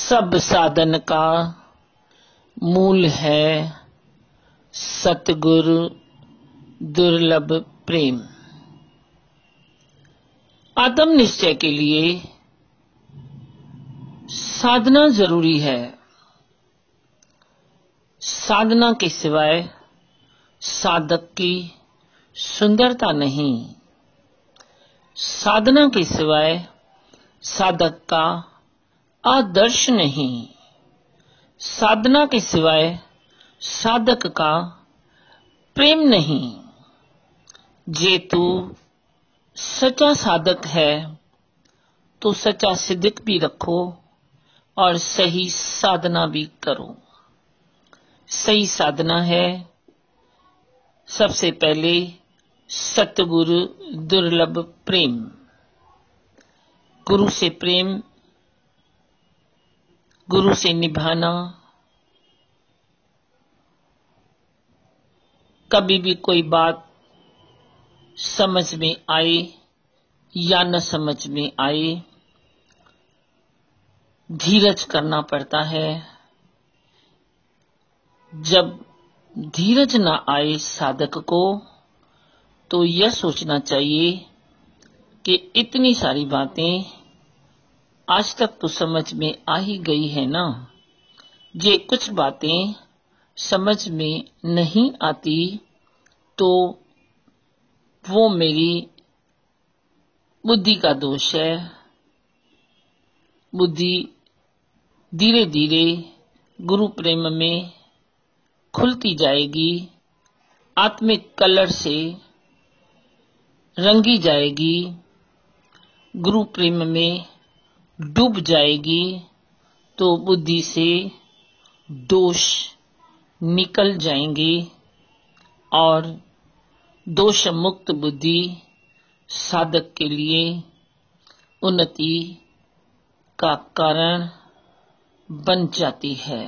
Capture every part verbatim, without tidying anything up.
सब साधन का मूल है सतगुरु दुर्लभ प्रेम। आत्म निश्चय के लिए साधना जरूरी है। साधना के सिवाय साधक की सुंदरता नहीं, साधना के सिवाय साधक का आदर्श नहीं, साधना के सिवाय साधक का प्रेम नहीं। जे तू सच्चा साधक है तो सच्चा सिद्धिक भी रखो और सही साधना भी करो। सही साधना है सबसे पहले सतगुरु दुर्लभ प्रेम। गुरु से प्रेम, गुरु से निभाना। कभी भी कोई बात समझ में आए या न समझ में आए, धीरज करना पड़ता है। जब धीरज न आए साधक को तो यह सोचना चाहिए कि इतनी सारी बातें आज तक तो समझ में आ ही गई है ना। ये कुछ बातें समझ में नहीं आती तो वो मेरी बुद्धि का दोष है। बुद्धि धीरे धीरे गुरु प्रेम में खुलती जाएगी, आत्मिक कलर से रंगी जाएगी, गुरु प्रेम में डूब जाएगी तो बुद्धि से दोष निकल जाएंगे और दोष मुक्त बुद्धि साधक के लिए उन्नति का कारण बन जाती है।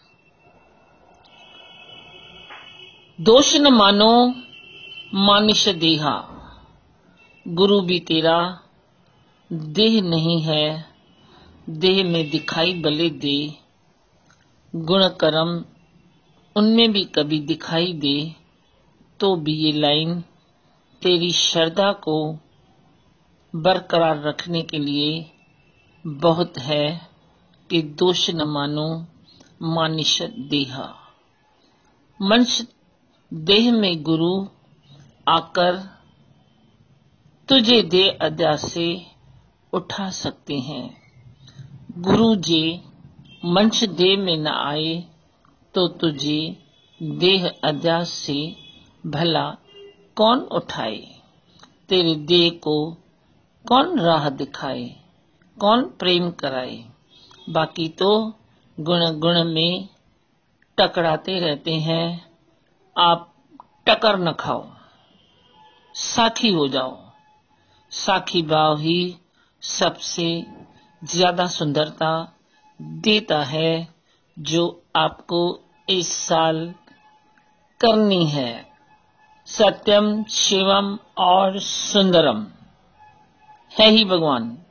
दोष न मानो मानुष देहा, गुरु भी तेरा देह नहीं है, देह में दिखाई भले दे। गुण कर्म उनमें भी कभी दिखाई दे तो भी ये लाइन तेरी श्रद्धा को बरकरार रखने के लिए बहुत है कि दोष न मानो मानुष देहा। मनुष्य देह में गुरु आकर तुझे देह अध्यास से उठा सकते हैं। गुरु जी मनुष्य देह में न आए तो तुझे देह अध्यास से भला कौन उठाए। तेरे देह को कौन राह दिखाए, कौन प्रेम कराए। बाकी तो गुण गुण में टकराते रहते हैं। आप टकर न खाओ, साखी हो जाओ। साखी भाव ही सबसे ज्यादा सुंदरता देता है जो आपको इस साल करनी है। सत्यम शिवम और सुंदरम है ही भगवान।